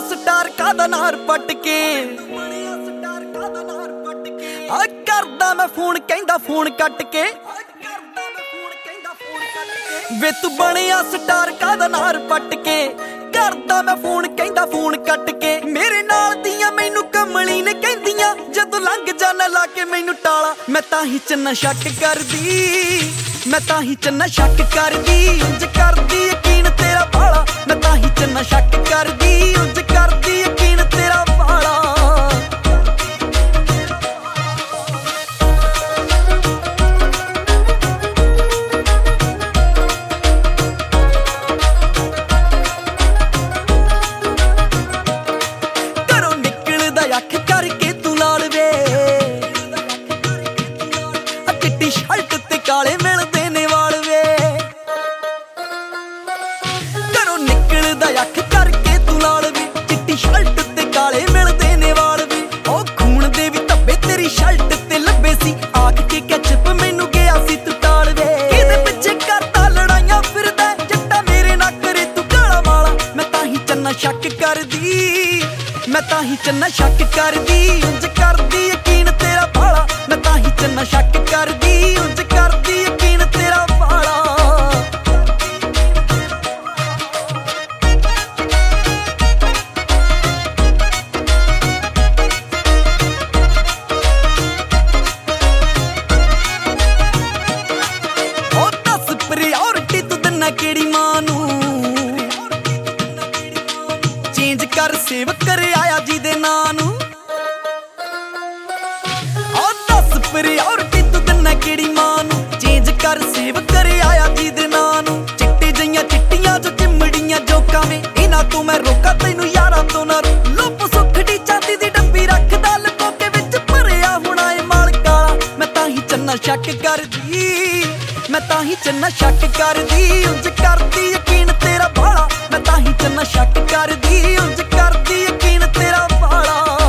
star ਕਾਦਾ ਨਾਰ ਪੱਟ ਕੇ ਆ ਕਰਦਾ ਮੈਂ ਫੋਨ ਕਹਿੰਦਾ ਫੋਨ ਕੱਟ ਕੇ ਵੇ ਤੂੰ ਬਣਿਆ ਸਟਾਰ ਕਾਦਾ ਨਾਰ ਪੱਟ ਕੇ ਕਰਦਾ ਮੈਂ ਫੋਨ ਕਹਿੰਦਾ ਫੋਨ ਕੱਟ ਕੇ ਮੇਰੇ ਨਾਲ ਦੀਆਂ ਮੈਨੂੰ ਕਮਲੀ ਨੇ ਕਹਿੰਦੀਆਂ ਜਦੋਂ ਲੰਘ ਜਾਣਾ ਲਾ ਕੇ ਮੈਨੂੰ ਟਾਲਾ ਮੈਂ ਤਾਂ ਹੀ ਚੰਨਾ ਸ਼ੱਕ ਕਰਦੀ ਮੈਂ ਤਾਂ ਹੀ ਚੰਨਾ ਸ਼ੱਕ ਕਰਦੀ ਉਂਝ ਕਰਦੀ ਯਕੀਨ ਤੇਰਾ ਭਾਲਾ ਮੈਂ ਤਾਂ ਹੀ ਚੰਨਾ ਸ਼ੱਕ ਕਰਦੀ ਉਂਝ ਕਰਦੀ ਯਕੀਨ ਤੇਰਾ ਭਾਲਾ ਘਰੋਂ ਨਿਕਲਦਾ ਅੱਖ ਕਰਕੇ ਤੂੰ ਲਾਲ ਵੇ ਆ ਚਿੱਟੀ ਸ਼ਰਟ ਤੇ ਕਾਲੇ ਮਿਲਦੇ ਨੇ ਵਾਲ ਵੇ ਘਰੋਂ ਨਿਕਲਦਾ ਅੱਖ ਕਰਕੇ ਤੂੰ ਲਾਲ ਵੇ ਚਿੱਟੀ ਸ਼ਰਟ ਤੇ ਕਾਲੇ ਮਿਲਦੇ ਨੇ ਵਾਲ ਵੇ ਉਹ ਖੂਨ ਦੇ ਵੀ ਧੱਬੇ ਤੇਰੀ ਸ਼ਰਟ ਤੇ ਲੱਭੇ ਸੀ ਆਖ ਕੇ ਕੈਚਪ ਮੈਨੂੰ ਗਿਆ ਸੀ ਤੂੰ ਟਾਲ ਵੇ ਕਿਹਦੇ ਪਿੱਛੇ ਕਰਦਾ ਲੜਾਈਆਂ ਫਿਰਦਾ ਜੱਟਾ ਮੇਰੇ ਨਾਲ ਕਰੇ ਤੂੰ ਕਾਲਾ ਵਾਲਾ ਮੈਂ ਤਾਂ ਹੀ ਚੰਨਾ ਸ਼ੱਕ ਕਰਦੀ ਮੈਂ ਤਾਂ ਹੀ ਚੰਨਾ ਸ਼ੱਕ ਕਰਦੀ ਉਂਝ ਕਰਦੀ ਯਕੀਨ ਤੇਰਾ ਭਾਲਾ ਮੈਂ ਤਾਂ ਹੀ ਚੰਨਾ ਸ਼ੱਕ ਕਰਦੀ ਉਂਝ ਕਰਦੀ ਯਕੀਨ ਤੇਰਾ ਭਾਲਾ ਉਹ ਦੱਸ ਪ੍ਰਿਓਰਿਟੀ ਤੂੰ ਦਿੰਨਾ ਕਿਹੜੀ ਮਾਂ ਨੂੰ ਚੇਂਜ ਕਰ ਸੇਵ ਕਰ ਆਇਆ ਜਿਹਦੇ ਨਾਂ ਨੂੰ ਉਹ ਦੱਸ ਪ੍ਰਿਓਰਿਟੀ ਤੂੰ ਦਿੰਨਾ ਕਿਹੜੀ ਮਾਂ ਨੂੰ ਚੇਂਜ ਕਰ ਸੇਵ ਕਰ ਆਇਆ ਜਿਹਦੇ ਨਾਂ ਨੂੰ ਚਿੱਟੀ ਜਈਆਂ ਚਿੱਟੀਆਂ ਜੋ ਚਿੰਮੜੀਆਂ ਜੋਕਾਂ ਵੇ ਇਹਨਾਂ ਤੋਂ ਮੈਂ ਰੋਕਾਂ ਤੈਨੂੰ ਯਾਰਾਂ ਤੋਂ ਨਾ ਲੁੱਪ ਸੁੱਖੜੀ ਚਾਂਦੀ ਦੀ ਡੱਬੀ ਰੱਖਦਾ ਲੁਕੋ ਕੇ ਵਿੱਚ ਭਰਿਆ ਹੋਣਾ ਏ ਮਾਲ ਕਾਲਾ ਮੈਂ ਤਾਂ ਹੀ ਚੰਨਾ ਸ਼ੱਕ ਕਰਦੀ ਮੈਂ ਤਾਂ ਹੀ ਚੰਨਾ ਸ਼ੱਕ ਕਰਦੀ ਉਂਝ ਕਰਦੀ ਯਕੀਨ ਤੇਰਾ ਭਾਲਾ ਮੈਂ ਤਾਂ ਹੀ ਚੰਨਾ ਸ਼ੱਕ ਕਰਦੀ ਉਂਝ ਕਰਦੀ ਯਕੀਨ ਤੇਰਾ ਭਾਲਾ